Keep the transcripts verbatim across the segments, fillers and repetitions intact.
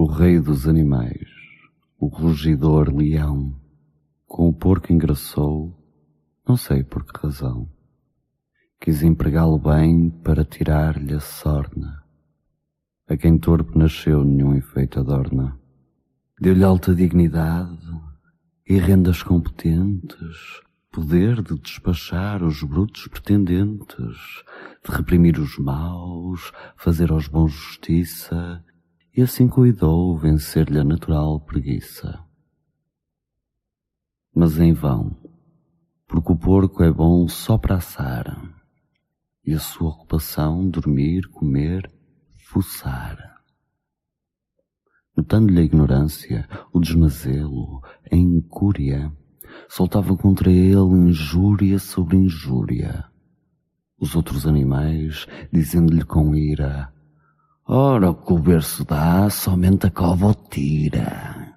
o rei dos animais, o rugidor leão, com o porco engraçou, não sei por que razão. Quis empregá-lo bem para tirar-lhe a sorna. A quem torpe nasceu nenhum efeito adorna. Deu-lhe alta dignidade e rendas competentes, poder de despachar os brutos pretendentes, de reprimir os maus, fazer aos bons justiça, e assim cuidou vencer-lhe a natural preguiça. Mas em vão, porque o porco é bom só para assar, e a sua ocupação dormir, comer, fuçar. Notando-lhe a ignorância, o desmazelo, a incúria, soltavam contra ele injúria sobre injúria. Os outros animais, dizendo-lhe com ira: ora, o que o berço dá, somente a cova o tira.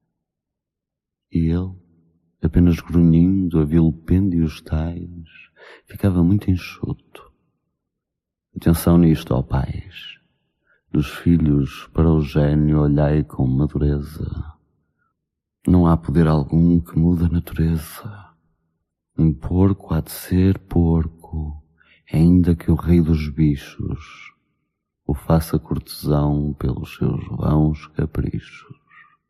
E ele, apenas grunhindo a vilpêndios tais, ficava muito enxuto. Atenção nisto, ó pais. Dos filhos para o gênio olhai com madureza. Não há poder algum que mude a natureza. Um porco há de ser porco, ainda que o rei dos bichos o faça cortesão pelos seus vãos caprichos.